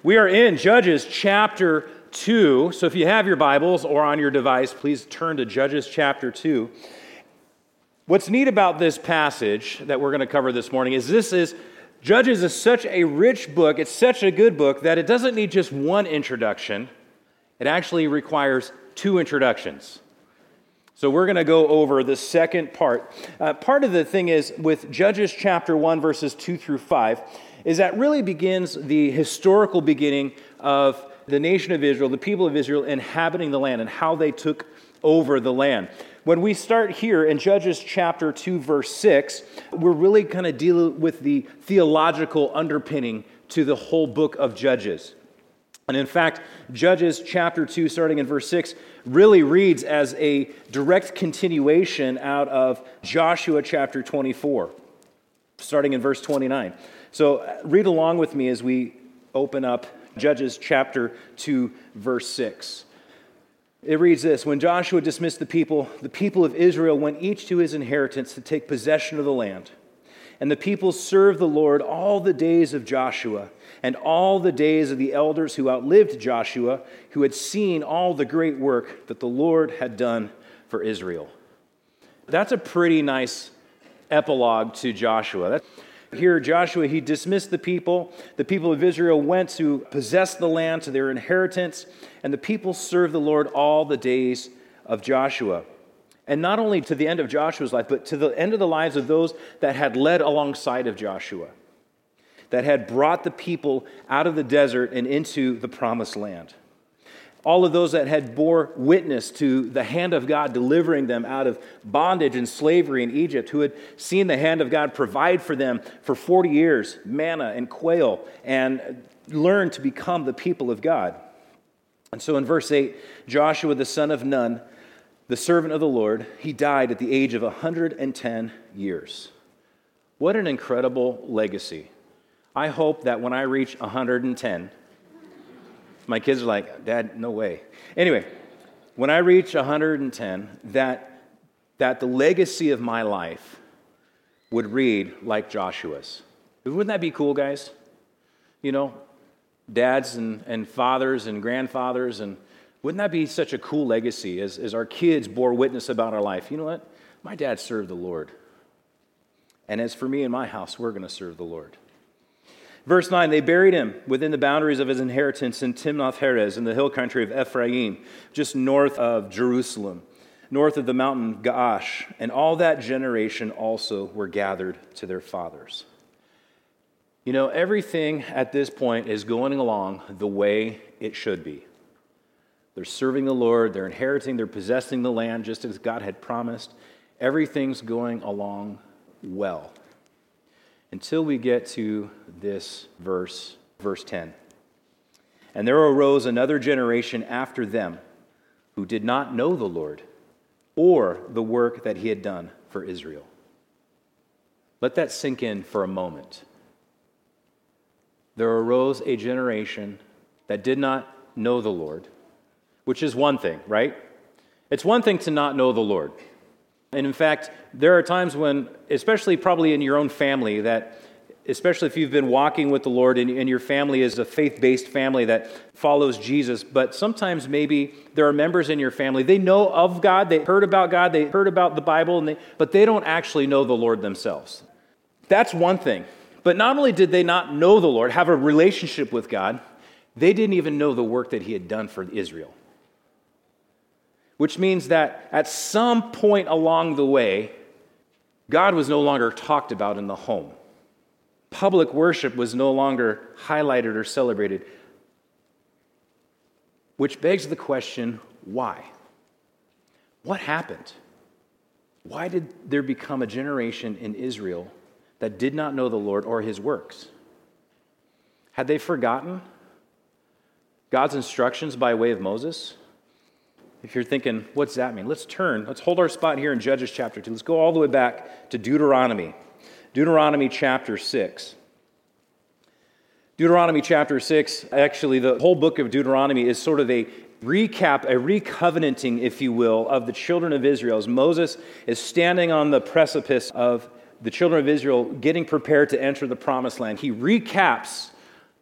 We are in Judges chapter 2. So if you have your Bibles or on your device, please turn to Judges chapter 2. What's neat about this passage that we're going to cover this morning is Judges is such a rich book, it's such a good book that it doesn't need just one introduction. It actually requires two introductions. So we're going to go over the second part. Part of the thing is with Judges chapter 1, verses 2 through 5, is that really begins the historical beginning of the nation of Israel, the people of Israel inhabiting the land and how they took over the land. When we start here in Judges chapter 2, verse 6, we're really kind of dealing with the theological underpinning to the whole book of Judges. And in fact, Judges chapter 2, starting in verse 6, really reads as a direct continuation out of Joshua chapter 24, starting in verse 29. So read along with me as we open up Judges chapter 2, verse 6. It reads this: When Joshua dismissed the people of Israel went each to his inheritance to take possession of the land. And the people served the Lord all the days of Joshua and all the days of the elders who outlived Joshua, who had seen all the great work that the Lord had done for Israel. That's a pretty nice epilogue to Joshua. Here, Joshua, he dismissed the people. The people of Israel went to possess the land, to their inheritance, and the people served the Lord all the days of Joshua. And not only to the end of Joshua's life, but to the end of the lives of those that had led alongside of Joshua, that had brought the people out of the desert and into the promised land. All of those that had bore witness to the hand of God delivering them out of bondage and slavery in Egypt, who had seen the hand of God provide for them for 40 years, manna and quail, and learned to become the people of God. And so in verse 8, Joshua the son of Nun, the servant of the Lord, he died at the age of 110 years. What an incredible legacy. I hope that when I reach 110, my kids are like, Dad, no way. Anyway, when I reach 110, that the legacy of my life would read like Joshua's. Wouldn't that be cool, guys? You know, dads and fathers and grandfathers, and wouldn't that be such a cool legacy as our kids bore witness about our life? You know what? My dad served the Lord. And as for me and my house, we're going to serve the Lord. Verse 9, they buried him within the boundaries of his inheritance in Timnath-Heres in the hill country of Ephraim, just north of Jerusalem, north of the mountain Gaash. And all that generation also were gathered to their fathers. You know, everything at this point is going along the way it should be. They're serving the Lord, they're inheriting, they're possessing the land just as God had promised. Everything's going along well. Until we get to this verse 10. And there arose another generation after them who did not know the Lord or the work that he had done for Israel. Let that sink in for a moment. There arose a generation that did not know the Lord, which is one thing, right? It's one thing to not know the Lord. And in fact, there are times when, especially probably in your own family, that especially if you've been walking with the Lord and your family is a faith-based family that follows Jesus, but sometimes maybe there are members in your family, they know of God, they heard about God, they heard about the Bible, but they don't actually know the Lord themselves. That's one thing. But not only did they not know the Lord, have a relationship with God, they didn't even know the work that he had done for Israel. Which means that at some point along the way, God was no longer talked about in the home. Public worship was no longer highlighted or celebrated. Which begs the question, why? What happened? Why did there become a generation in Israel that did not know the Lord or his works? Had they forgotten God's instructions by way of Moses? If you're thinking, what's that mean? Let's hold our spot here in Judges chapter 2. Let's go all the way back to Deuteronomy. Deuteronomy chapter 6. Deuteronomy chapter 6, actually the whole book of Deuteronomy is sort of a recap, a recovenanting, if you will, of the children of Israel. As Moses is standing on the precipice of the children of Israel getting prepared to enter the promised land, he recaps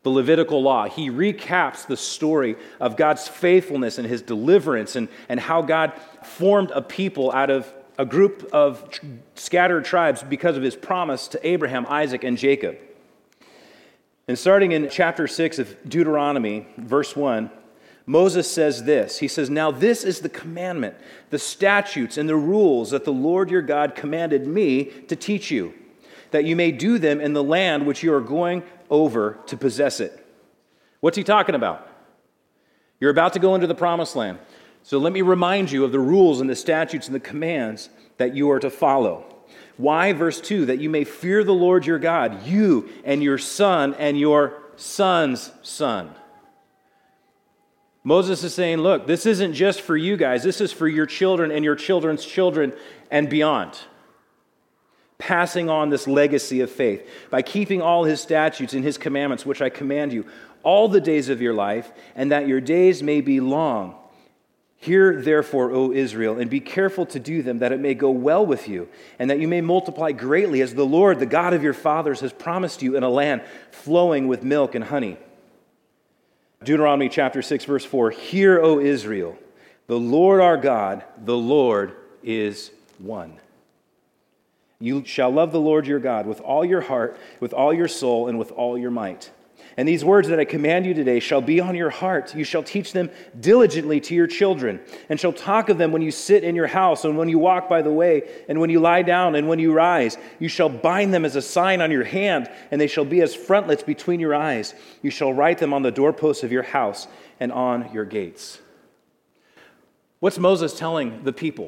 the Levitical law. He recaps the story of God's faithfulness and his deliverance and how God formed a people out of a group of scattered tribes because of his promise to Abraham, Isaac, and Jacob. And starting in chapter 6 of Deuteronomy, verse 1, Moses says this. He says, "Now this is the commandment, the statutes, and the rules that the Lord your God commanded me to teach you, that you may do them in the land which you are going over to possess it." What's he talking about? You're about to go into the promised land. So let me remind you of the rules and the statutes and the commands that you are to follow. Why? Verse 2, that you may fear the Lord your God, you and your son and your son's son. Moses is saying, look, this isn't just for you guys. This is for your children and your children's children and beyond. Passing on this legacy of faith by keeping all his statutes and his commandments, which I command you, all the days of your life, and that your days may be long. Hear therefore, O Israel, and be careful to do them, that it may go well with you, and that you may multiply greatly, as the Lord, the God of your fathers, has promised you in a land flowing with milk and honey. Deuteronomy chapter 6, verse 4, "Hear, O Israel, the Lord our God, the Lord is one. You shall love the Lord your God with all your heart, with all your soul, and with all your might. And these words that I command you today shall be on your heart. You shall teach them diligently to your children, and shall talk of them when you sit in your house, and when you walk by the way, and when you lie down, and when you rise. You shall bind them as a sign on your hand, and they shall be as frontlets between your eyes. You shall write them on the doorposts of your house and on your gates." What's Moses telling the people?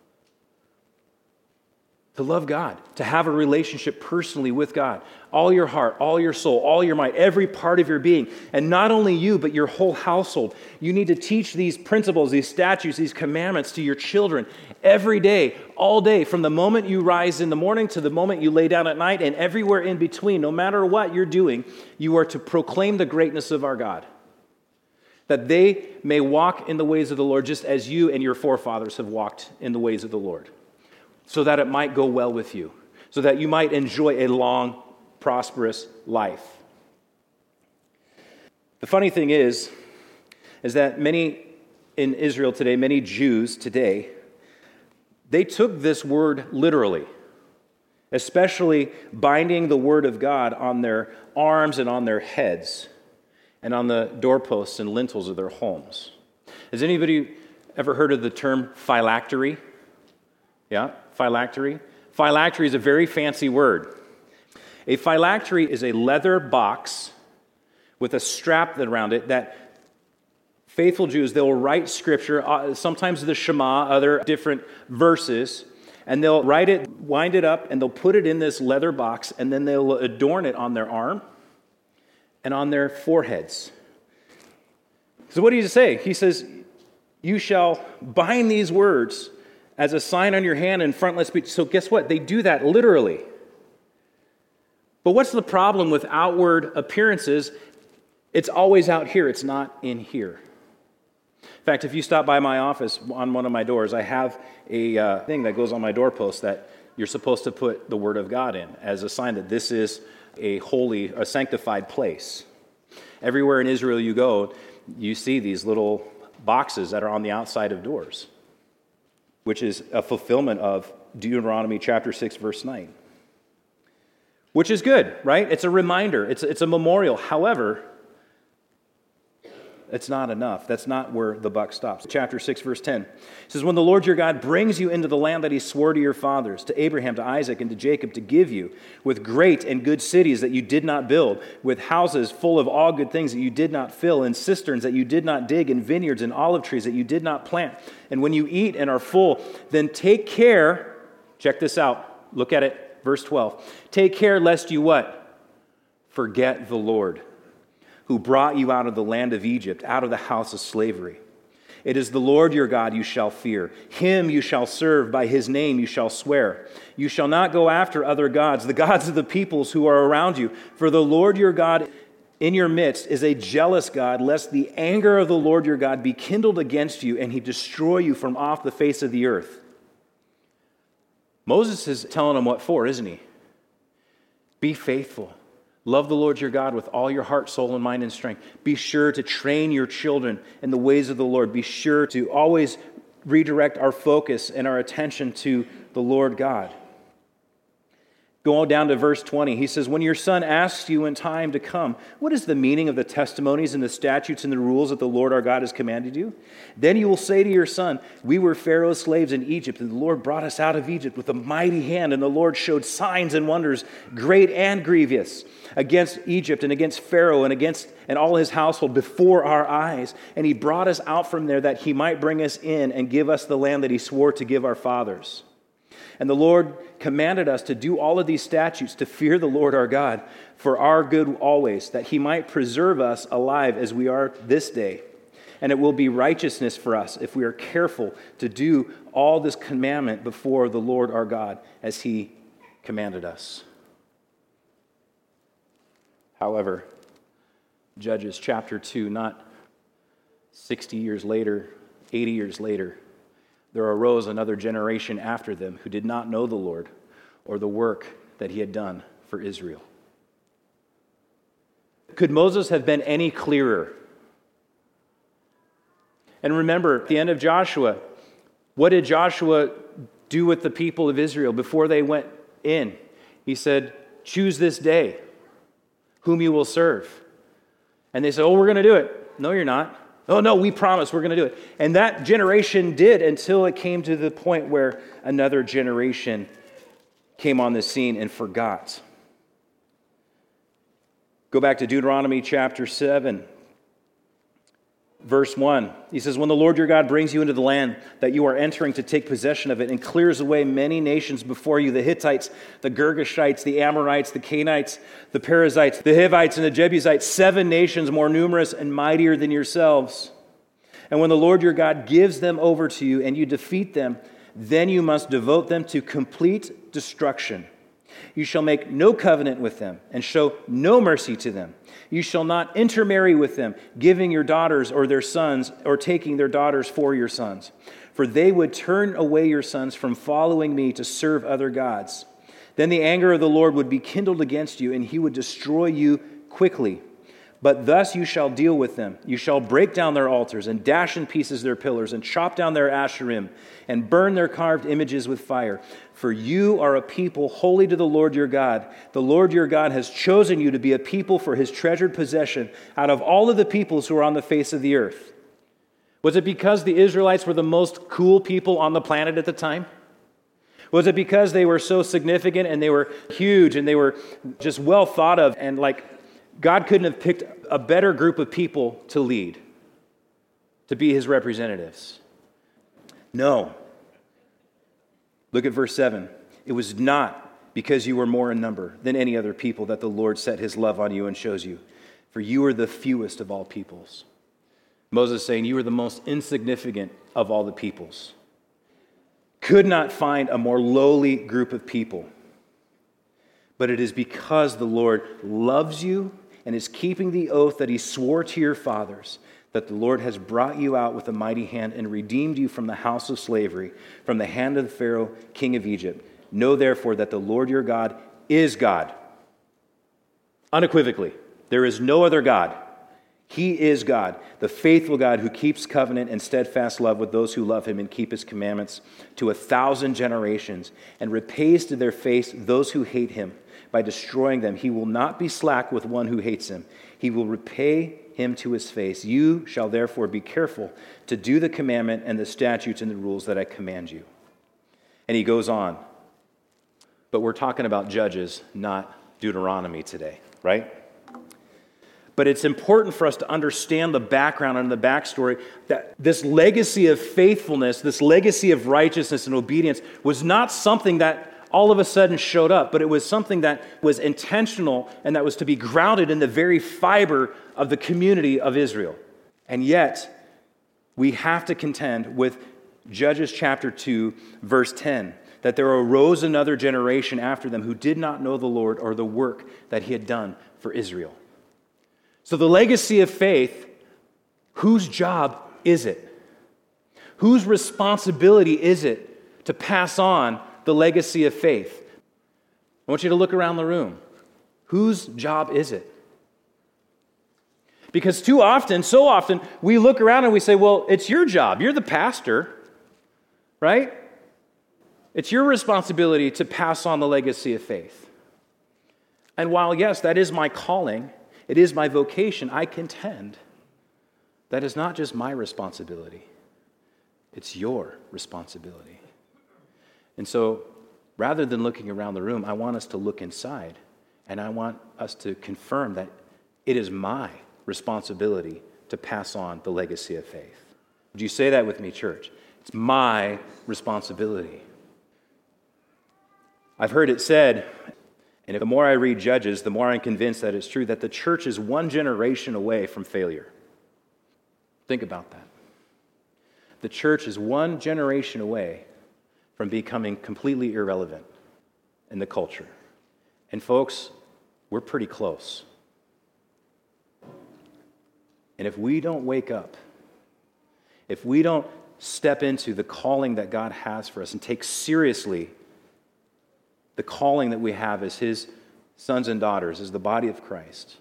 To love God, to have a relationship personally with God. All your heart, all your soul, all your might, every part of your being. And not only you, but your whole household. You need to teach these principles, these statutes, these commandments to your children every day, all day, from the moment you rise in the morning to the moment you lay down at night, and everywhere in between. No matter what you're doing, you are to proclaim the greatness of our God, that they may walk in the ways of the Lord just as you and your forefathers have walked in the ways of the Lord, so that it might go well with you, so that you might enjoy a long, prosperous life. The funny thing is that many in Israel today, many Jews today, they took this word literally, especially binding the word of God on their arms and on their heads and on the doorposts and lintels of their homes. Has anybody ever heard of the term phylactery? Yeah, phylactery. Phylactery is a very fancy word. A phylactery is a leather box with a strap around it that faithful Jews, they'll write scripture, sometimes the Shema, other different verses, and they'll write it, wind it up, and they'll put it in this leather box, and then they'll adorn it on their arm and on their foreheads. So what does he say? He says, you shall bind these words as a sign on your hand and frontlets. So guess what? They do that literally. But what's the problem with outward appearances? It's always out here. It's not in here. In fact, if you stop by my office on one of my doors, I have a thing that goes on my doorpost that you're supposed to put the Word of God in as a sign that this is a holy, a sanctified place. Everywhere in Israel you go, you see these little boxes that are on the outside of doors, which is a fulfillment of Deuteronomy chapter 6, verse 9. Which is good, right? It's a reminder. It's a memorial. However, it's not enough. That's not where the buck stops. Chapter 6, verse 10. It says, when the Lord your God brings you into the land that he swore to your fathers, to Abraham, to Isaac, and to Jacob, to give you, with great and good cities that you did not build, with houses full of all good things that you did not fill, and cisterns that you did not dig, and vineyards and olive trees that you did not plant. And when you eat and are full, then take care, check this out, look at it, verse 12. Take care lest you what? Forget the Lord, who brought you out of the land of Egypt, out of the house of slavery. It is the Lord your God you shall fear. Him you shall serve, by his name you shall swear. You shall not go after other gods, the gods of the peoples who are around you. For the Lord your God in your midst is a jealous God, lest the anger of the Lord your God be kindled against you, and he destroy you from off the face of the earth. Moses is telling them what for, isn't he? Be faithful. Love the Lord your God with all your heart, soul, and mind and strength. Be sure to train your children in the ways of the Lord. Be sure to always redirect our focus and our attention to the Lord God. Go on down to verse 20. He says, when your son asks you in time to come, what is the meaning of the testimonies and the statutes and the rules that the Lord our God has commanded you? Then you will say to your son, we were Pharaoh's slaves in Egypt, and the Lord brought us out of Egypt with a mighty hand, and the Lord showed signs and wonders, great and grievous, against Egypt and against Pharaoh and all his household before our eyes. And he brought us out from there that he might bring us in and give us the land that he swore to give our fathers. And the Lord commanded us to do all of these statutes, to fear the Lord our God for our good always, that he might preserve us alive as we are this day. And it will be righteousness for us if we are careful to do all this commandment before the Lord our God as he commanded us. However, Judges chapter 2, not 60 years later, 80 years later, there arose another generation after them who did not know the Lord or the work that he had done for Israel. Could Moses have been any clearer? And remember, at the end of Joshua, what did Joshua do with the people of Israel before they went in? He said, choose this day whom you will serve. And they said, oh, we're going to do it. No, you're not. Oh, no, we promise we're going to do it. And that generation did until it came to the point where another generation came on the scene and forgot. Go back to Deuteronomy chapter 7, verse 1. He says, when the Lord your God brings you into the land that you are entering to take possession of it and clears away many nations before you, the Hittites, the Girgashites, the Amorites, the Canaanites, the Perizzites, the Hivites, and the Jebusites, 7 nations more numerous and mightier than yourselves. And when the Lord your God gives them over to you and you defeat them, then you must devote them to complete destruction. You shall make no covenant with them and show no mercy to them. You shall not intermarry with them, giving your daughters or their sons, or taking their daughters for your sons. For they would turn away your sons from following me to serve other gods. Then the anger of the Lord would be kindled against you, and he would destroy you quickly. But thus you shall deal with them. You shall break down their altars, and dash in pieces their pillars, and chop down their asherim, and burn their carved images with fire. For you are a people holy to the Lord your God. The Lord your God has chosen you to be a people for his treasured possession out of all of the peoples who are on the face of the earth. Was it because the Israelites were the most cool people on the planet at the time? Was it because they were so significant and they were huge and they were just well thought of, and God couldn't have picked a better group of people to lead, to be his representatives? No. Look at verse 7. It was not because you were more in number than any other people that the Lord set his love on you and chose you, for you are the fewest of all peoples. Moses is saying you are the most insignificant of all the peoples. Could not find a more lowly group of people. But it is because the Lord loves you and is keeping the oath that he swore to your fathers, that the Lord has brought you out with a mighty hand and redeemed you from the house of slavery, from the hand of Pharaoh, king of Egypt. Know therefore that the Lord your God is God. Unequivocally, there is no other God. He is God, the faithful God who keeps covenant and steadfast love with those who love him and keep his commandments to 1,000 generations, and repays to their face those who hate him by destroying them. He will not be slack with one who hates him. He will repay him to his face. You shall therefore be careful to do the commandment and the statutes and the rules that I command you. And he goes on. But we're talking about Judges, not Deuteronomy today, right? But it's important for us to understand the background and the backstory, that this legacy of faithfulness, this legacy of righteousness and obedience was not something that all of a sudden showed up, but it was something that was intentional and that was to be grounded in the very fiber of the community of Israel. And yet, we have to contend with Judges chapter 2, verse 10, that there arose another generation after them who did not know the Lord or the work that he had done for Israel. So the legacy of faith, whose job is it? Whose responsibility is it to pass on the legacy of faith? I want you to look around the room. Whose job is it? Because so often, we look around and we say, well, it's your job. You're the pastor, right? It's your responsibility to pass on the legacy of faith. And while, yes, that is my calling, it is my vocation, I contend that is not just my responsibility. It's your responsibility. And so, rather than looking around the room, I want us to look inside, and I want us to confirm that it is my responsibility to pass on the legacy of faith. Would you say that with me, church? It's my responsibility. I've heard it said, and the more I read Judges, the more I'm convinced that it's true, that the church is one generation away from failure. Think about that. The church is one generation away from becoming completely irrelevant in the culture. And folks, we're pretty close. And if we don't wake up, if we don't step into the calling that God has for us and take seriously the calling that we have as His sons and daughters, as the body of Christ,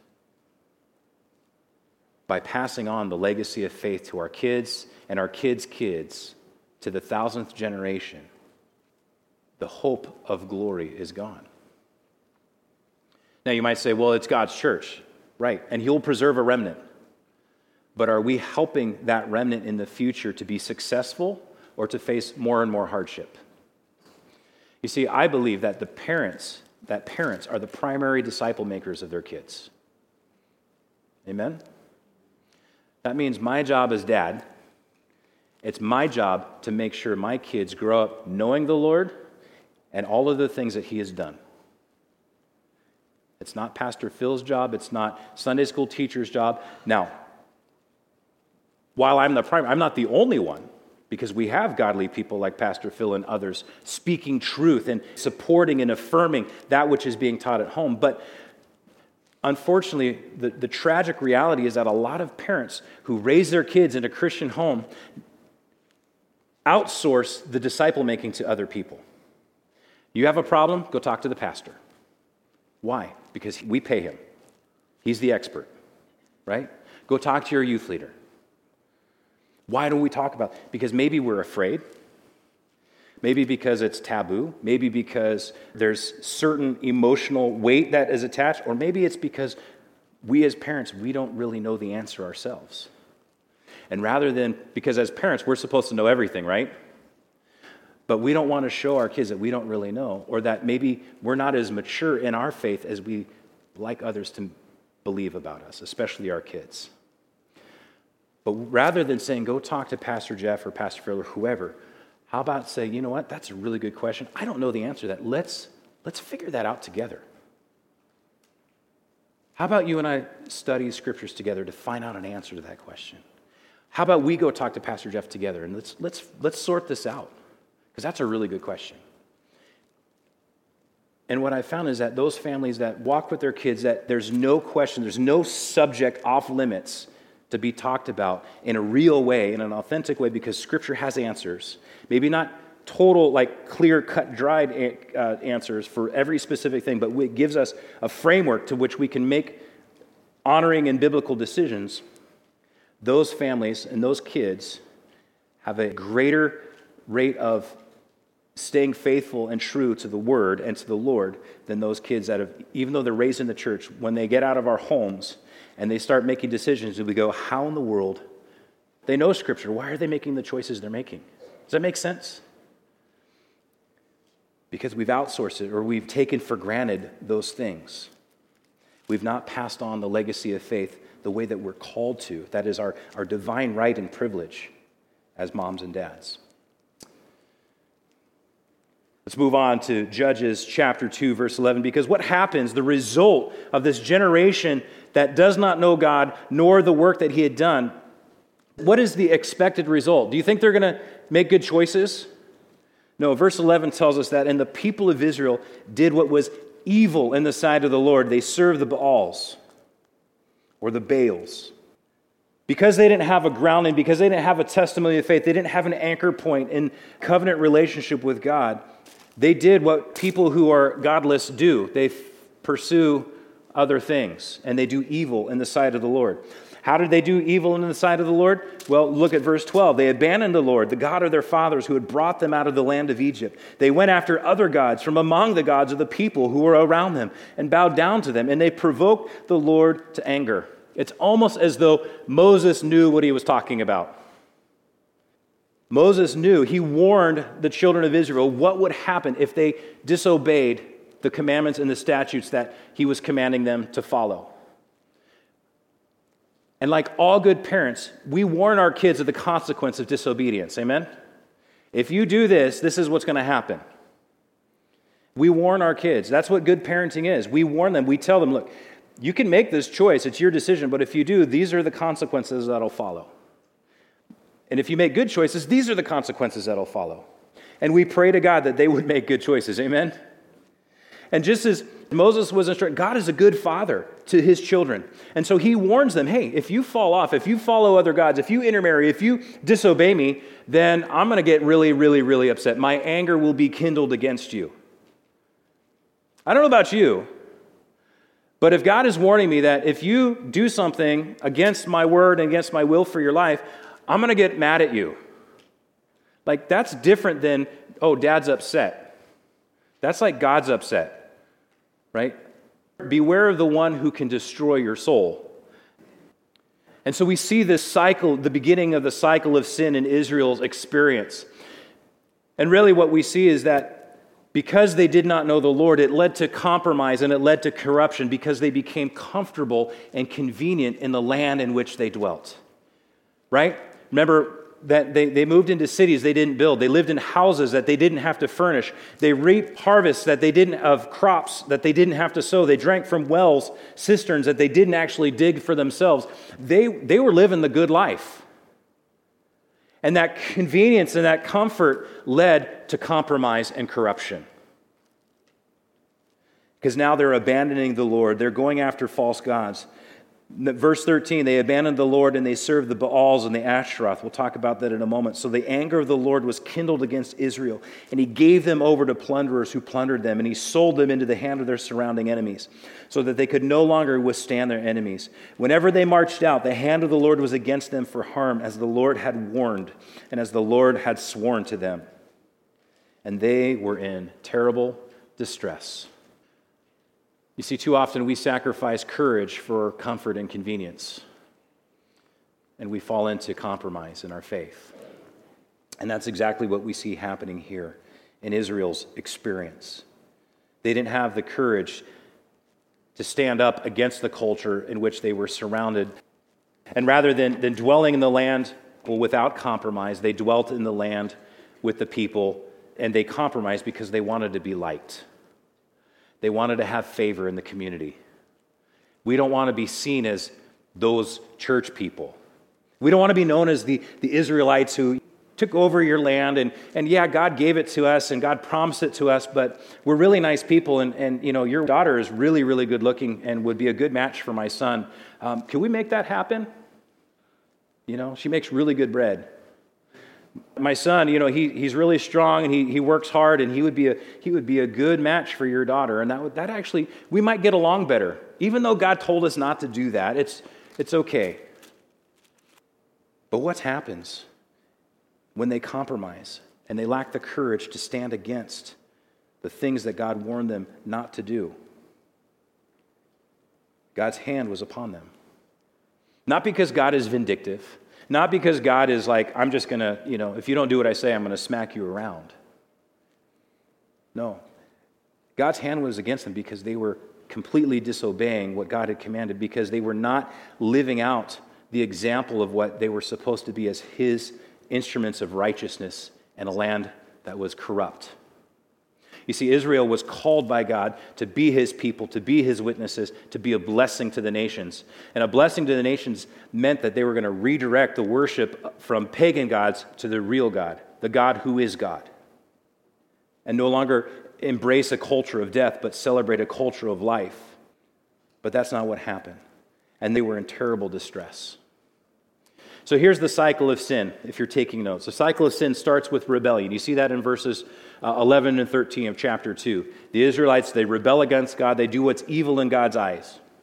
by passing on the legacy of faith to our kids and our kids' kids to the 1,000th generation, the hope of glory is gone. Now you might say, well, it's God's church, right? And He'll preserve a remnant. But are we helping that remnant in the future to be successful or to face more and more hardship? You see, I believe that parents are the primary disciple makers of their kids. Amen? That means my job as dad, it's my job to make sure my kids grow up knowing the Lord and all of the things that He has done. It's not Pastor Phil's job. It's not Sunday school teacher's job. Now, while I'm not the only one, because we have godly people like Pastor Phil and others speaking truth and supporting and affirming that which is being taught at home. But unfortunately, the tragic reality is that a lot of parents who raise their kids in a Christian home outsource the disciple making to other people. You have a problem? Go talk to the pastor. Why? Because we pay him. He's the expert, right? Go talk to your youth leader. Why don't we talk about it? Because maybe we're afraid. Maybe because it's taboo. Maybe because there's certain emotional weight that is attached. Or maybe it's because we as parents, we don't really know the answer ourselves. And because as parents, we're supposed to know everything, right? But we don't want to show our kids that we don't really know, or that maybe we're not as mature in our faith as we like others to believe about us, especially our kids. But rather than saying, go talk to Pastor Jeff or Pastor Phil or whoever, how about say, you know what, that's a really good question. I don't know the answer to that. Let's figure that out together. How about you and I study scriptures together to find out an answer to that question? How about we go talk to Pastor Jeff together and let's sort this out? Because that's a really good question. And what I found is that those families that walk with their kids, that there's no question, there's no subject off limits to be talked about in a real way, in an authentic way, because Scripture has answers. Maybe not total, clear-cut, dried answers for every specific thing, but it gives us a framework to which we can make honoring and biblical decisions. Those families and those kids have a greater rate of staying faithful and true to the Word and to the Lord than those kids that have, even though they're raised in the church, when they get out of our homes and they start making decisions, we go, how in the world? They know Scripture. Why are they making the choices they're making? Does that make sense? Because we've outsourced it, or we've taken for granted those things. We've not passed on the legacy of faith the way that we're called to. That is our divine right and privilege as moms and dads. Let's move on to Judges chapter 2, verse 11, because what happens, the result of this generation that does not know God nor the work that He had done, what is the expected result? Do you think they're going to make good choices? No, verse 11 tells us that, and the people of Israel did what was evil in the sight of the Lord. They served the Baals, or the Baals. Because they didn't have a grounding, because they didn't have a testimony of faith, they didn't have an anchor point in covenant relationship with God, they did what people who are godless do. They pursue other things, and they do evil in the sight of the Lord. How did they do evil in the sight of the Lord? Well, look at verse 12. They abandoned the Lord, the God of their fathers, who had brought them out of the land of Egypt. They went after other gods from among the gods of the people who were around them and bowed down to them, and they provoked the Lord to anger. It's almost as though Moses knew what he was talking about. Moses knew, he warned the children of Israel what would happen if they disobeyed the commandments and the statutes that he was commanding them to follow. And like all good parents, we warn our kids of the consequence of disobedience. Amen? If you do this, this is what's going to happen. We warn our kids. That's what good parenting is. We warn them. We tell them, look, you can make this choice. It's your decision. But if you do, these are the consequences that'll follow. And if you make good choices, these are the consequences that'll follow. And we pray to God that they would make good choices. Amen? And just as Moses was instructed, God is a good father to his children. And so he warns them, hey, if you fall off, if you follow other gods, if you intermarry, if you disobey me, then I'm going to get really, really, really upset. My anger will be kindled against you. I don't know about you, but if God is warning me that if you do something against my word and against my will for your life, I'm going to get mad at you. Like, that's different than, oh, Dad's upset. That's like God's upset. Right? Beware of the one who can destroy your soul. And so we see this cycle, the beginning of the cycle of sin in Israel's experience. And really what we see is that because they did not know the Lord, it led to compromise and it led to corruption because they became comfortable and convenient in the land in which they dwelt. Right? Remember that they moved into cities they didn't build. They lived in houses that they didn't have to furnish. They reaped harvests of crops that they didn't have to sow. They drank from wells, cisterns that they didn't actually dig for themselves. They were living the good life. And that convenience and that comfort led to compromise and corruption. Because now they're abandoning the Lord. They're going after false gods. Verse 13, they abandoned the Lord and they served the Baals and the Ashtaroth. We'll talk about that in a moment. So the anger of the Lord was kindled against Israel, and he gave them over to plunderers who plundered them, and he sold them into the hand of their surrounding enemies, so that they could no longer withstand their enemies. Whenever they marched out, the hand of the Lord was against them for harm, as the Lord had warned, and as the Lord had sworn to them. And they were in terrible distress. You see, too often we sacrifice courage for comfort and convenience, and we fall into compromise in our faith. And that's exactly what we see happening here in Israel's experience. They didn't have the courage to stand up against the culture in which they were surrounded. And rather than dwelling in the land without compromise, they dwelt in the land with the people, and they compromised because they wanted to be liked. They wanted to have favor in the community. We don't want to be seen as those church people. We don't want to be known as the Israelites who took over your land, and yeah, God gave it to us and God promised it to us, but we're really nice people, and you know, your daughter is really, really good looking and would be a good match for my son. Can we make that happen? You know, she makes really good bread. My son, you know, he's really strong and he works hard, and he would be a good match for your daughter. And that actually, we might get along better. Even though God told us not to do that, it's okay. But what happens when they compromise and they lack the courage to stand against the things that God warned them not to do? God's hand was upon them. Not because God is vindictive. Not because God is like, I'm just going to, you know, if you don't do what I say, I'm going to smack you around. No. God's hand was against them because they were completely disobeying what God had commanded, because they were not living out the example of what they were supposed to be as his instruments of righteousness in a land that was corrupt. You see, Israel was called by God to be his people, to be his witnesses, to be a blessing to the nations. And a blessing to the nations meant that they were going to redirect the worship from pagan gods to the real God, the God who is God. And no longer embrace a culture of death, but celebrate a culture of life. But that's not what happened. And they were in terrible distress. So here's the cycle of sin, if you're taking notes. The cycle of sin starts with rebellion. You see that in verses 11 and 13 of chapter 2. The Israelites, they rebel against God. They do what's evil in God's eyes.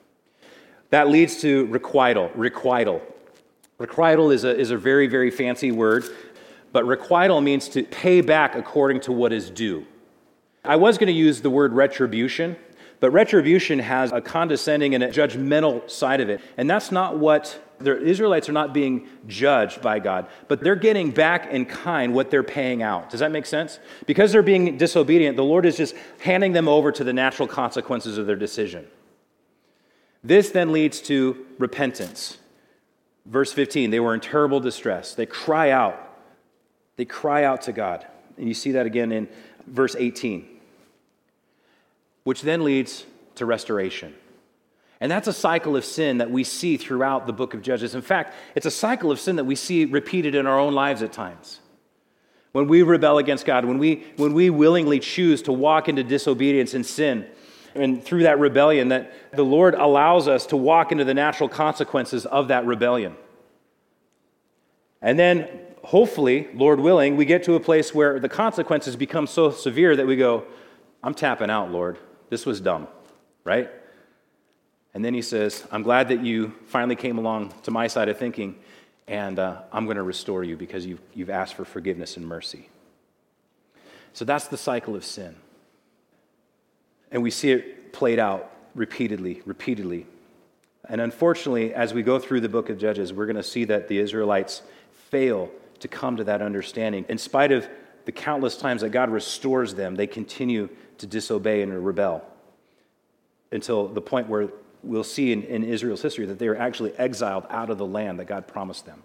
That leads to requital. Requital is a very, very fancy word, but requital means to pay back according to what is due. I was going to use the word retribution, but retribution has a condescending and a judgmental side of it. And that's not what the Israelites are not being judged by God, but they're getting back in kind what they're paying out. Does that make sense? Because they're being disobedient, the Lord is just handing them over to the natural consequences of their decision. This then leads to repentance. Verse 15, they were in terrible distress. They cry out. They cry out to God. And you see that again in verse 18, which then leads to restoration. And that's a cycle of sin that we see throughout the book of Judges. In fact, it's a cycle of sin that we see repeated in our own lives at times. When we rebel against God, when we willingly choose to walk into disobedience and sin, and through that rebellion, that the Lord allows us to walk into the natural consequences of that rebellion. And then, hopefully, Lord willing, we get to a place where the consequences become so severe that we go, I'm tapping out, Lord. This was dumb, right? And then he says, I'm glad that you finally came along to my side of thinking, and I'm going to restore you because you've asked for forgiveness and mercy. So that's the cycle of sin. And we see it played out repeatedly. And unfortunately, as we go through the book of Judges, we're going to see that the Israelites fail to come to that understanding. In spite of the countless times that God restores them, they continue to disobey and rebel until the point where we'll see in Israel's history that they are actually exiled out of the land that God promised them.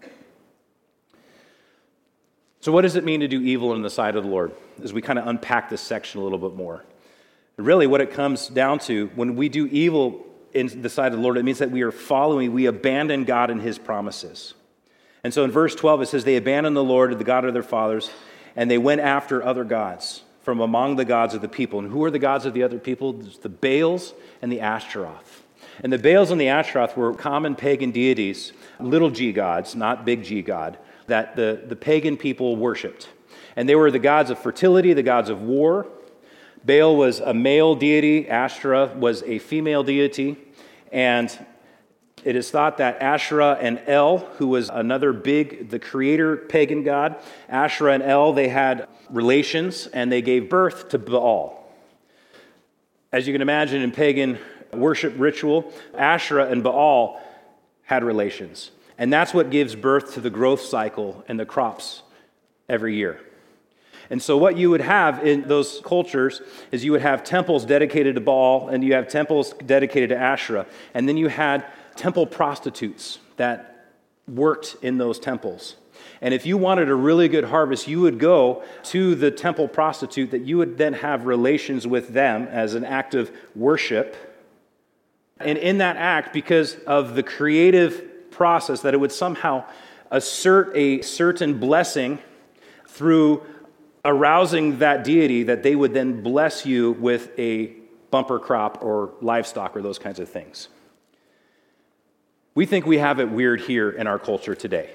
So what does it mean to do evil in the sight of the Lord? As we kind of unpack this section a little bit more. Really what it comes down to, when we do evil in the sight of the Lord, it means that we abandon God and his promises. And so in verse 12 it says, they abandoned the Lord, the God of their fathers, and they went after other gods from among the gods of the people. And who are the gods of the other people? It's the Baals and the Ashtaroth. And the Baals and the Ashtaroth were common pagan deities, little g gods, not big G God, that the pagan people worshipped. And they were the gods of fertility, the gods of war. Baal was a male deity, Ashtoreth was a female deity, and it is thought that Asherah and El, who was another the creator pagan god, Asherah and El, they had relations, and they gave birth to Baal. As you can imagine in pagan worship ritual, Asherah and Baal had relations. And that's what gives birth to the growth cycle and the crops every year. And so what you would have in those cultures is you would have temples dedicated to Baal, and you have temples dedicated to Asherah. And then you had temple prostitutes that worked in those temples. And if you wanted a really good harvest, you would go to the temple prostitute that you would then have relations with them as an act of worship. And in that act, because of the creative process, that it would somehow assert a certain blessing through arousing that deity, that they would then bless you with a bumper crop or livestock or those kinds of things. We think we have it weird here in our culture today.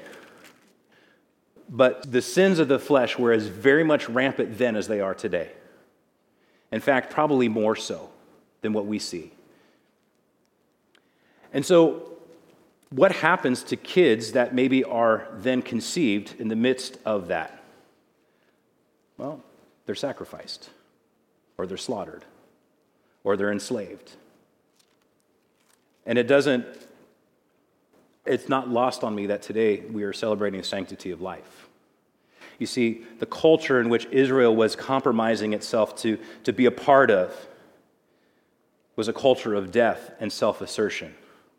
But the sins of the flesh were as very much rampant then as they are today. In fact, probably more so than what we see. And so, what happens to kids that maybe are then conceived in the midst of that? Well, they're sacrificed, or they're slaughtered, or they're enslaved. And it's not lost on me that today we are celebrating the sanctity of life. You see, the culture in which Israel was compromising itself to be a part of was a culture of death and self-assertion.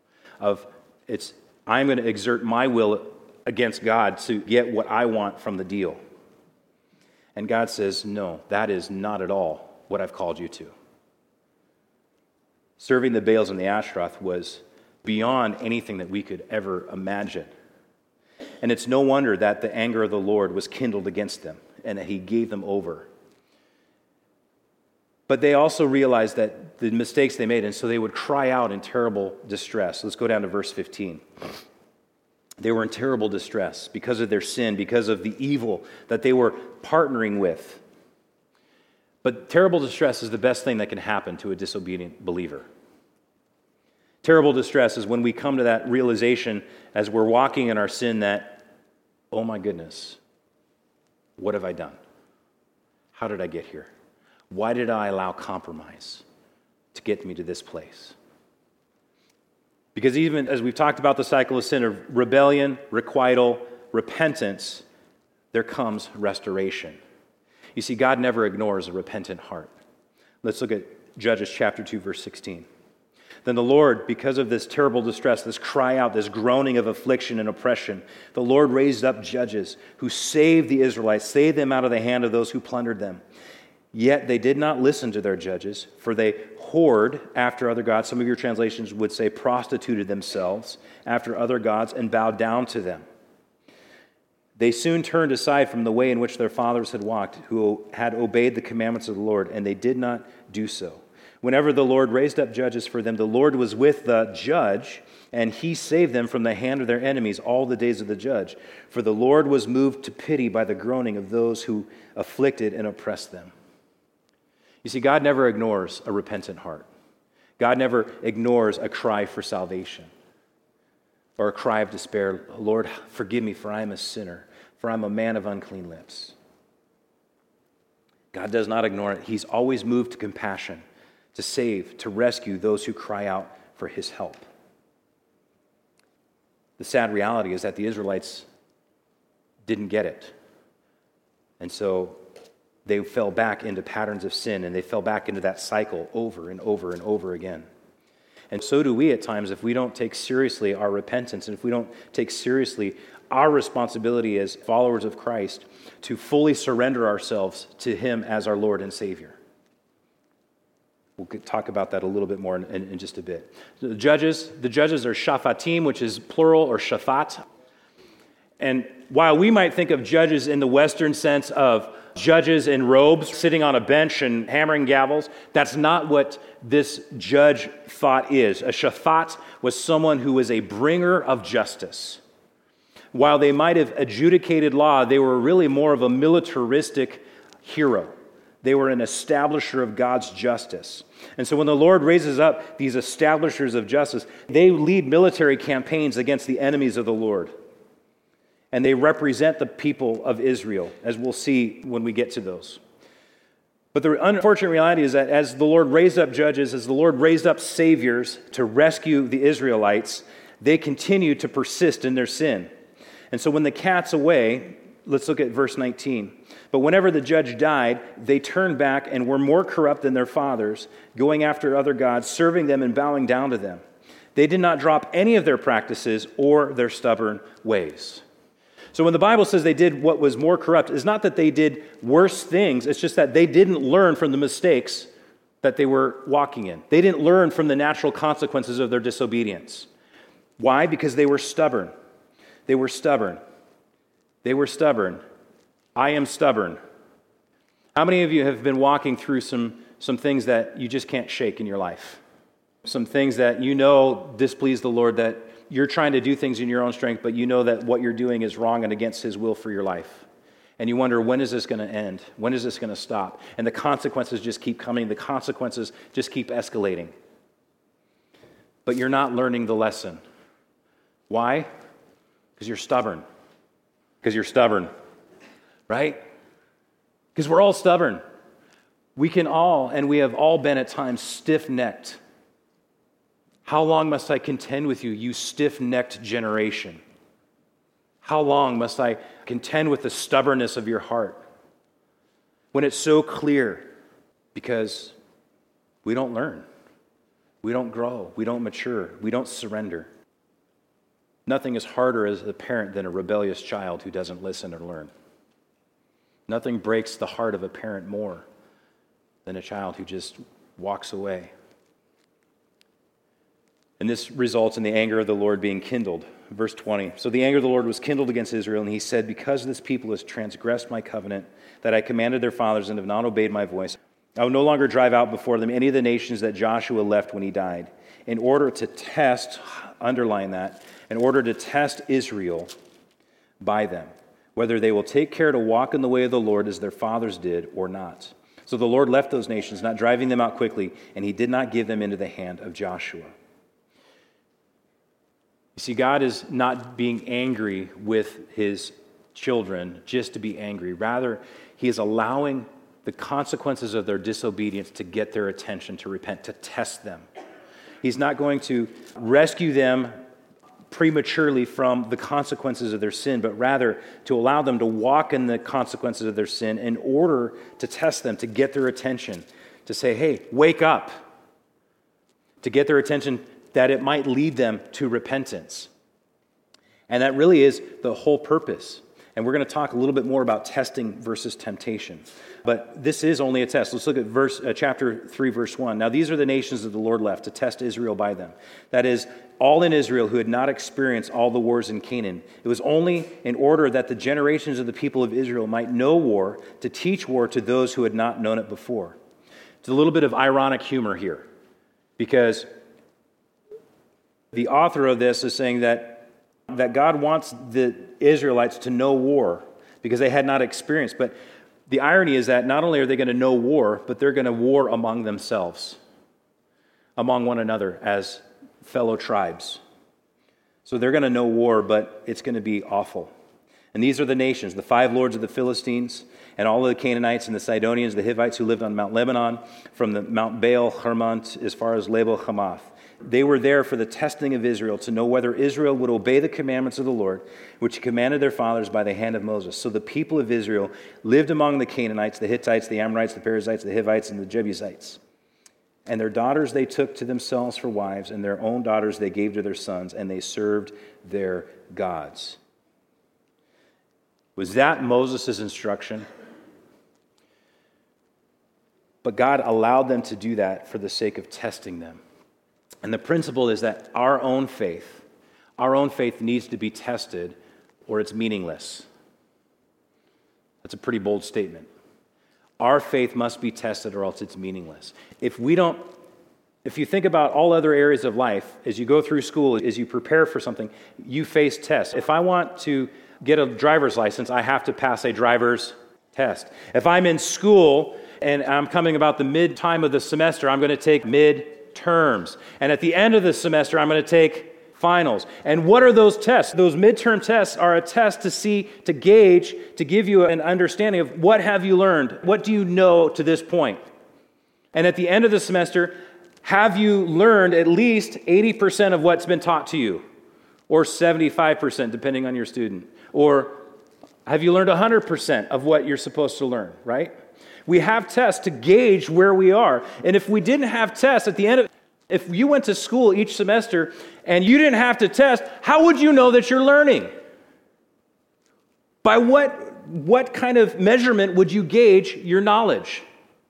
I'm going to exert my will against God to get what I want from the deal. And God says, no, that is not at all what I've called you to. Serving the Baals and the Ashtaroth was beyond anything that we could ever imagine. And it's no wonder that the anger of the Lord was kindled against them and that he gave them over. But they also realized that the mistakes they made, and so they would cry out in terrible distress. Let's go down to verse 15. They were in terrible distress because of their sin, because of the evil that they were partnering with. But terrible distress is the best thing that can happen to a disobedient believer. Terrible distress is when we come to that realization as we're walking in our sin that, oh my goodness, what have I done? How did I get here? Why did I allow compromise to get me to this place? Because even as we've talked about the cycle of sin of rebellion, requital, repentance, there comes restoration. You see, God never ignores a repentant heart. Let's look at Judges chapter 2, verse 16. Then the Lord, because of this terrible distress, this cry out, this groaning of affliction and oppression, the Lord raised up judges who saved the Israelites, saved them out of the hand of those who plundered them. Yet they did not listen to their judges, for they whored after other gods. Some of your translations would say prostituted themselves after other gods and bowed down to them. They soon turned aside from the way in which their fathers had walked, who had obeyed the commandments of the Lord, and they did not do so. Whenever the Lord raised up judges for them, the Lord was with the judge, and he saved them from the hand of their enemies all the days of the judge. For the Lord was moved to pity by the groaning of those who afflicted and oppressed them. You see, God never ignores a repentant heart. God never ignores a cry for salvation or a cry of despair. Lord, forgive me, for I am a sinner, for I am a man of unclean lips. God does not ignore it. He's always moved to compassion, to save, to rescue those who cry out for his help. The sad reality is that the Israelites didn't get it. And so they fell back into patterns of sin, and they fell back into that cycle over and over and over again. And so do we at times if we don't take seriously our repentance, and if we don't take seriously our responsibility as followers of Christ to fully surrender ourselves to him as our Lord and Savior. We'll talk about that a little bit more in just a bit. The judges are shafatim, which is plural, or shafat. And while we might think of judges in the Western sense of judges in robes sitting on a bench and hammering gavels, that's not what this judge thought is. A shafat was someone who was a bringer of justice. While they might have adjudicated law, they were really more of a militaristic hero. They were an establisher of God's justice. And so when the Lord raises up these establishers of justice, they lead military campaigns against the enemies of the Lord. And they represent the people of Israel, as we'll see when we get to those. But the unfortunate reality is that as the Lord raised up judges, as the Lord raised up saviors to rescue the Israelites, they continue to persist in their sin. And so when the cat's away, let's look at verse 19. But whenever the judge died, they turned back and were more corrupt than their fathers, going after other gods, serving them and bowing down to them. They did not drop any of their practices or their stubborn ways. So when the Bible says they did what was more corrupt, it's not that they did worse things. It's just that they didn't learn from the mistakes that they were walking in. They didn't learn from the natural consequences of their disobedience. Why? Because they were stubborn. They were stubborn. They were stubborn. I am stubborn. How many of you have been walking through some things that you just can't shake in your life? Some things that you know displease the Lord, that you're trying to do things in your own strength, but you know that what you're doing is wrong and against his will for your life. And you wonder, when is this going to end? When is this going to stop? And the consequences just keep coming. The consequences just keep escalating. But you're not learning the lesson. Why? Because you're stubborn. Because you're stubborn. Right? Because we're all stubborn. We can all, and we have all been at times, stiff-necked. How long must I contend with you, you stiff-necked generation? How long must I contend with the stubbornness of your heart? When it's so clear, because we don't learn. We don't grow. We don't mature. We don't surrender. Nothing is harder as a parent than a rebellious child who doesn't listen or learn. Nothing breaks the heart of a parent more than a child who just walks away. And this results in the anger of the Lord being kindled. Verse 20. So the anger of the Lord was kindled against Israel, and he said, because this people has transgressed my covenant that I commanded their fathers and have not obeyed my voice, I will no longer drive out before them any of the nations that Joshua left when he died, in order to test, underline that, in order to test Israel by them, whether they will take care to walk in the way of the Lord as their fathers did or not. So the Lord left those nations, not driving them out quickly, and he did not give them into the hand of Joshua. You see, God is not being angry with his children just to be angry. Rather, he is allowing the consequences of their disobedience to get their attention, to repent, to test them. He's not going to rescue them prematurely from the consequences of their sin, but rather to allow them to walk in the consequences of their sin in order to test them, to get their attention, to say, hey, wake up, to get their attention that it might lead them to repentance. And that really is the whole purpose. And we're going to talk a little bit more about testing versus temptation. But this is only a test. Let's look at chapter 3, verse 1. Now these are the nations that the Lord left to test Israel by them. That is, all in Israel who had not experienced all the wars in Canaan. It was only in order that the generations of the people of Israel might know war, to teach war to those who had not known it before. It's a little bit of ironic humor here, because the author of this is saying that God wants the Israelites to know war because they had not experienced. But the irony is that not only are they going to know war, but they're going to war among themselves, among one another as fellow tribes. So they're going to know war, but it's going to be awful. And these are the nations, the 5 lords of the Philistines, and all of the Canaanites and the Sidonians, the Hivites who lived on Mount Lebanon, from the Mount Baal Hermon as far as Lebo Hamath. They were there for the testing of Israel, to know whether Israel would obey the commandments of the Lord, which he commanded their fathers by the hand of Moses. So the people of Israel lived among the Canaanites, the Hittites, the Amorites, the Perizzites, the Hivites, and the Jebusites. And their daughters they took to themselves for wives, and their own daughters they gave to their sons, and they served their gods. Was that Moses' instruction? But God allowed them to do that for the sake of testing them. And the principle is that our own faith needs to be tested, or it's meaningless. That's a pretty bold statement. Our faith must be tested, or else it's meaningless. If you think about all other areas of life, as you go through school, as you prepare for something, you face tests. If I want to get a driver's license, I have to pass a driver's test. If I'm in school and I'm coming about the mid-time of the semester, I'm going to take midterms. And at the end of the semester, I'm going to take finals. And what are those tests? Those midterm tests are a test to gauge, to give you an understanding of what have you learned? What do you know to this point? And at the end of the semester, have you learned at least 80% of what's been taught to you? Or 75%, depending on your student. Or have you learned 100% of what you're supposed to learn, right? We have tests to gauge where we are. And if we didn't have tests at the end of, if you went to school each semester and you didn't have to test, how would you know that you're learning? By what kind of measurement would you gauge your knowledge?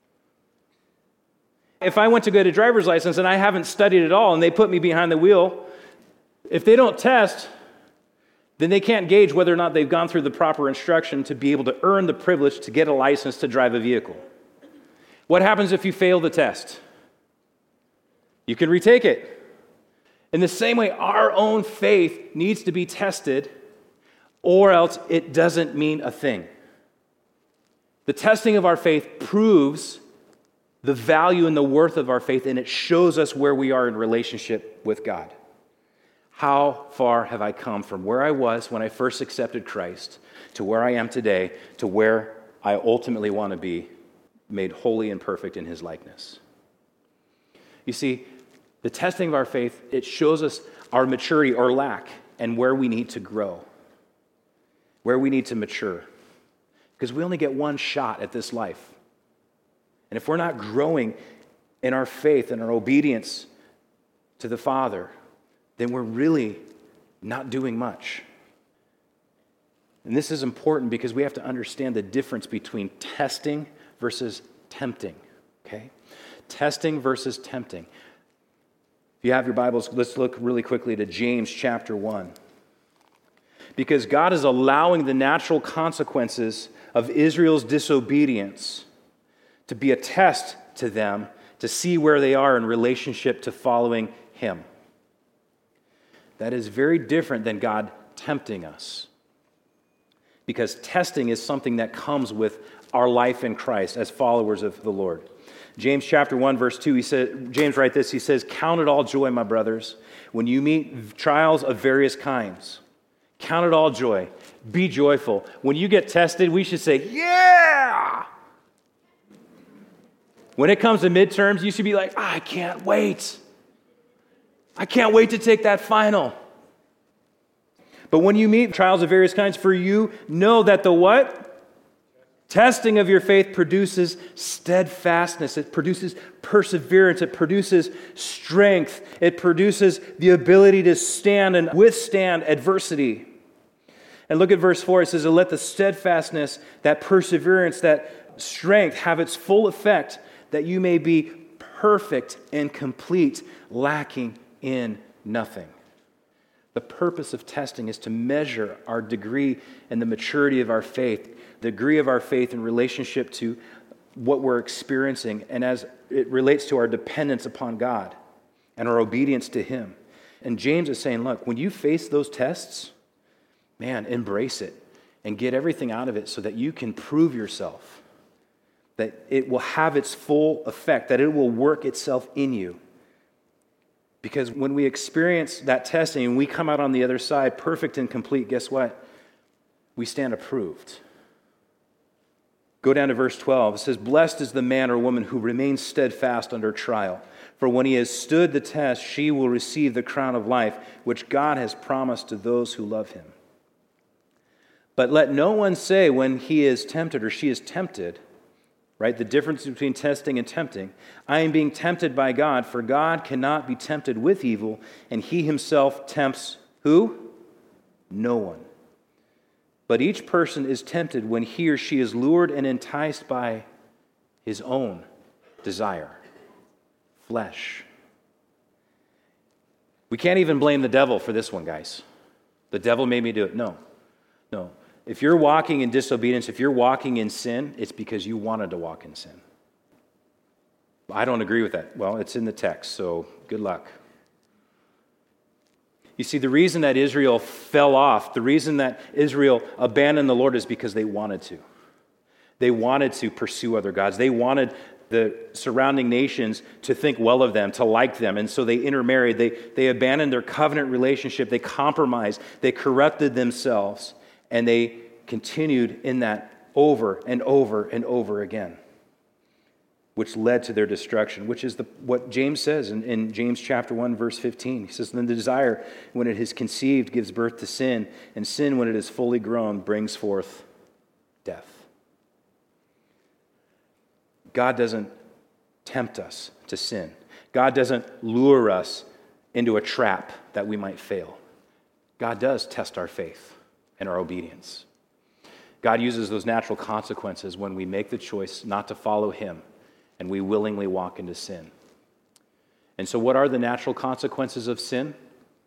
If I went to get a driver's license and I haven't studied at all and they put me behind the wheel, if they don't test, then they can't gauge whether or not they've gone through the proper instruction to be able to earn the privilege to get a license to drive a vehicle. What happens if you fail the test? You can retake it. In the same way, our own faith needs to be tested, or else it doesn't mean a thing. The testing of our faith proves the value and the worth of our faith, and it shows us where we are in relationship with God. How far have I come from where I was when I first accepted Christ to where I am today, to where I ultimately want to be, made holy and perfect in his likeness? You see, the testing of our faith, it shows us our maturity or lack and where we need to grow, where we need to mature. Because we only get one shot at this life. And if we're not growing in our faith and our obedience to the Father, then we're really not doing much. And this is important because we have to understand the difference between testing versus tempting, okay? Testing versus tempting. If you have your Bibles, let's look really quickly to James chapter 1. Because God is allowing the natural consequences of Israel's disobedience to be a test to them to see where they are in relationship to following him. That is very different than God tempting us. Because testing is something that comes with our life in Christ as followers of the Lord. James chapter 1, verse 2, James writes this, he says, "Count it all joy, my brothers, when you meet trials of various kinds." Count it all joy. Be joyful. When you get tested, we should say, yeah! When it comes to midterms, you should be like, I can't wait. I can't wait to take that final. But when you meet trials of various kinds, for you know that the what? Testing of your faith produces steadfastness. It produces perseverance. It produces strength. It produces the ability to stand and withstand adversity. And look at verse 4. It says, "Let the steadfastness, that perseverance, that strength have its full effect, that you may be perfect and complete, lacking in nothing." The purpose of testing is to measure our degree and the maturity of our faith, the degree of our faith in relationship to what we're experiencing, and as it relates to our dependence upon God and our obedience to Him. And James is saying, look, when you face those tests, man, embrace it and get everything out of it so that you can prove yourself, that it will have its full effect, that it will work itself in you. Because when we experience that testing and we come out on the other side perfect and complete, guess what? We stand approved. Go down to verse 12. It says, "Blessed is the man or woman who remains steadfast under trial. For when he has stood the test, she will receive the crown of life, which God has promised to those who love Him. But let no one say when he is tempted or she is tempted," right? The difference between testing and tempting. "I am being tempted by God, for God cannot be tempted with evil, and He Himself tempts" who? No one. "But each person is tempted when he or she is lured and enticed by his own desire," flesh. We can't even blame the devil for this one, guys. The devil made me do it. No. If you're walking in disobedience, if you're walking in sin, it's because you wanted to walk in sin. I don't agree with that. Well, it's in the text, so good luck. You see, the reason that Israel fell off, the reason that Israel abandoned the Lord is because they wanted to. They wanted to pursue other gods. They wanted the surrounding nations to think well of them, to like them, and so they intermarried. They abandoned their covenant relationship. They compromised. They corrupted themselves. And they continued in that over and over and over again, which led to their destruction, which is what James says in James chapter 1, verse 15. He says, "Then the desire, when it is conceived, gives birth to sin, and sin, when it is fully grown, brings forth death." God doesn't tempt us to sin. God doesn't lure us into a trap that we might fail. God does test our faith and our obedience. God uses those natural consequences when we make the choice not to follow Him and we willingly walk into sin. And so what are the natural consequences of sin?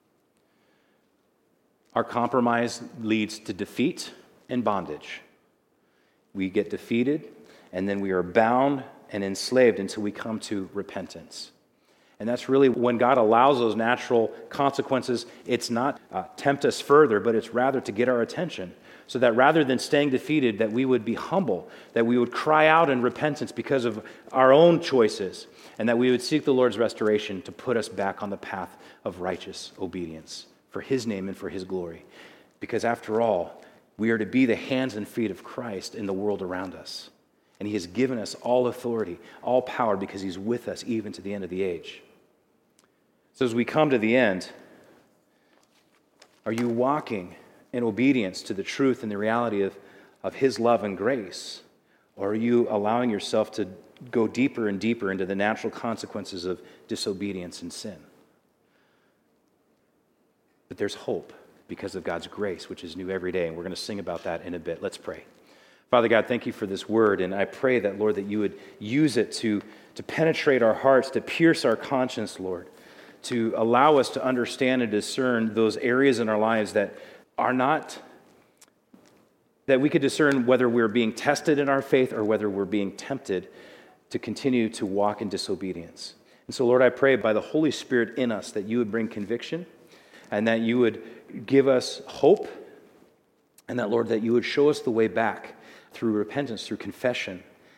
Our compromise leads to defeat and bondage. We get defeated, and then we are bound and enslaved until we come to repentance. And that's really when God allows those natural consequences. It's not tempt us further, but it's rather to get our attention, so that rather than staying defeated, that we would be humble, that we would cry out in repentance because of our own choices, and that we would seek the Lord's restoration to put us back on the path of righteous obedience for His name and for His glory. Because after all, we are to be the hands and feet of Christ in the world around us. And He has given us all authority, all power, because He's with us even to the end of the age. So as we come to the end, are you walking in obedience to the truth and the reality of His love and grace? Or are you allowing yourself to go deeper and deeper into the natural consequences of disobedience and sin? But there's hope because of God's grace, which is new every day, and we're going to sing about that in a bit. Let's pray. Father God, thank You for this word, and I pray that, Lord, that You would use it to penetrate our hearts, to pierce our conscience, Lord, to allow us to understand and discern those areas in our lives that are not, that we could discern whether we're being tested in our faith or whether we're being tempted to continue to walk in disobedience. And so, Lord, I pray by the Holy Spirit in us that You would bring conviction and that You would give us hope, and that, Lord, that You would show us the way back through repentance, through confession,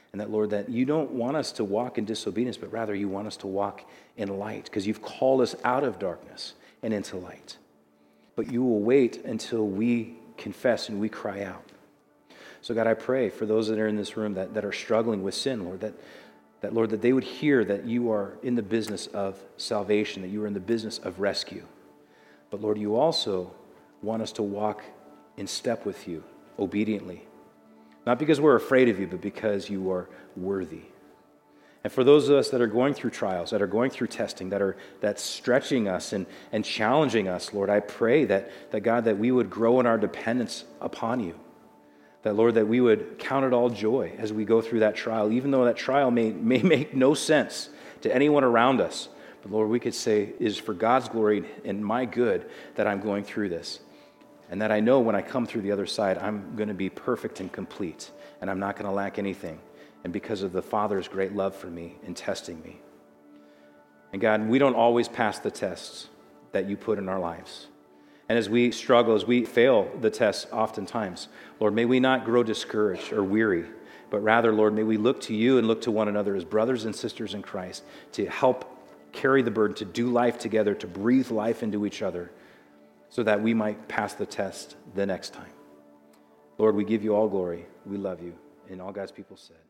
And that, Lord, that you don't want us to walk in disobedience, but rather you want us to walk in light, because you've called us out of darkness and into light. But you will wait until we confess and we cry out. So God, I pray for those that are in this room that are struggling with sin, Lord, that Lord, that they would hear that you are in the business of salvation, that you are in the business of rescue. But Lord, you also want us to walk in step with you, obediently. Not because we're afraid of you, but because you are worthy. And for those of us that are going through trials, that are going through testing, that's stretching us and challenging us, Lord, I pray that God, that we would grow in our dependence upon you. That, Lord, that we would count it all joy as we go through that trial, even though that trial may make no sense to anyone around us. But, Lord, we could say, it is for God's glory and my good that I'm going through this. And that I know when I come through the other side, I'm going to be perfect and complete, and I'm not going to lack anything. And because of the Father's great love for me in testing me. And God, we don't always pass the tests that you put in our lives. And as we struggle, as we fail the tests oftentimes, Lord, may we not grow discouraged or weary, but rather, Lord, may we look to you and look to one another as brothers and sisters in Christ to help carry the burden, to do life together, to breathe life into each other so that we might pass the test the next time. Lord, we give you all glory. We love you. And all God's people said.